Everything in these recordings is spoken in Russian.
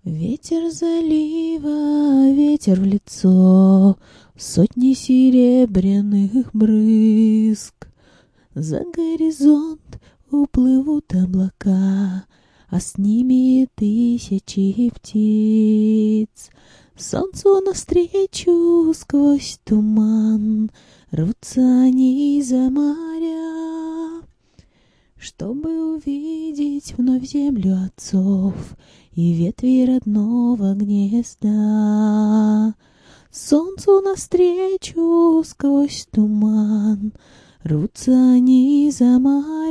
Ветер залива, ветер в лицо, сотни серебряных брызг. За горизонт уплывут облака, а с ними тысячи птиц. Солнцу навстречу сквозь туман рвутся они за моря, чтобы увидеть вновь землю отцов и ветви родного гнезда. Солнцу навстречу сквозь туман рвутся они за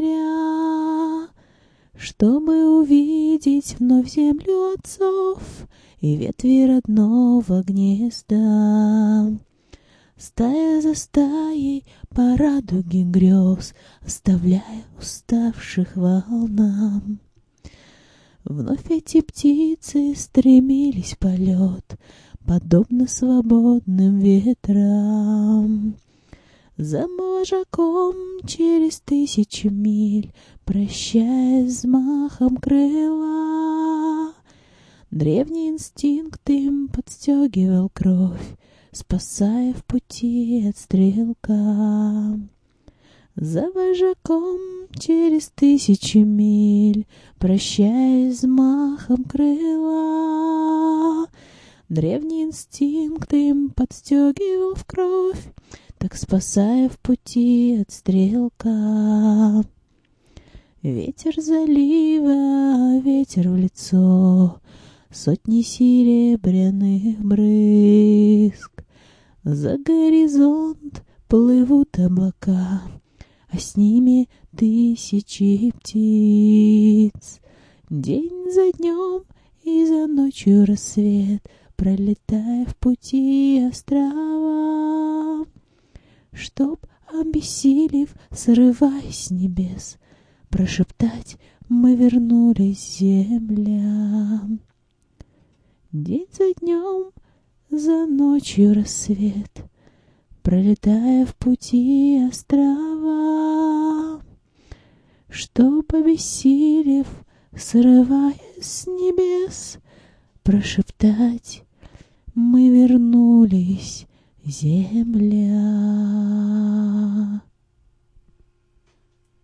моря, чтобы увидеть вновь землю отцов и ветви родного гнезда. Стая за стаей по радуге грез, оставляя уставших волнам. Вновь эти птицы стремились в полет, подобно свободным ветрам. За вожаком через тысячи миль, прощаясь взмахом крыла, древний инстинкт им подстегивал кровь, спасая в пути от стрелка. За вожаком через тысячи миль, прощаясь взмахом крыла, древний инстинкт им подстегивал в кровь, так спасая в пути от стрелка. Ветер залива, ветер в лицо, сотни серебряных брызг. За горизонт плывут облака, а с ними тысячи птиц. День за днем и за ночью рассвет, пролетая в пути острова, чтоб, обессилев, срываясь с небес, прошептать: мы вернулись, земля. День за днем, за ночью рассвет, пролетая в пути острова, чтоб, обессилев, срываясь с небес, прошептать: мы вернулись, земля.